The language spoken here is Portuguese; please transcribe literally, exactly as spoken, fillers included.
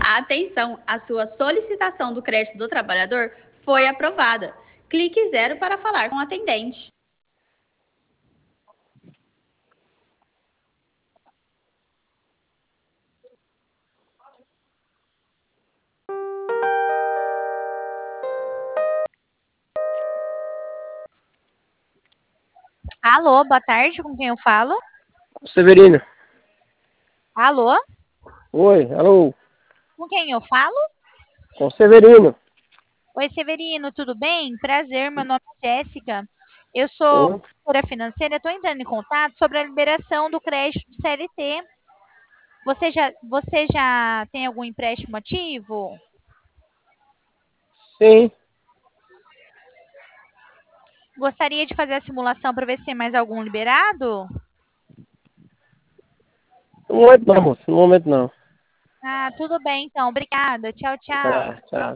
Atenção, a sua solicitação do crédito do trabalhador foi aprovada. Clique zero para falar com o atendente. Alô, boa tarde, com quem eu falo? Severino. Alô, Oi, alô. com quem eu falo? Com Severino. Oi, Severino, tudo bem? Prazer, meu nome é Jéssica. Eu sou Oi. consultora financeira, estou entrando em contato sobre a liberação do crédito do C L T. Você já, você já tem algum empréstimo ativo? Sim. Gostaria de fazer a simulação para ver se tem mais algum liberado? No momento não, moço. No momento não. Ah, tudo bem, então. Obrigada. Tchau, tchau. Tá, tchau.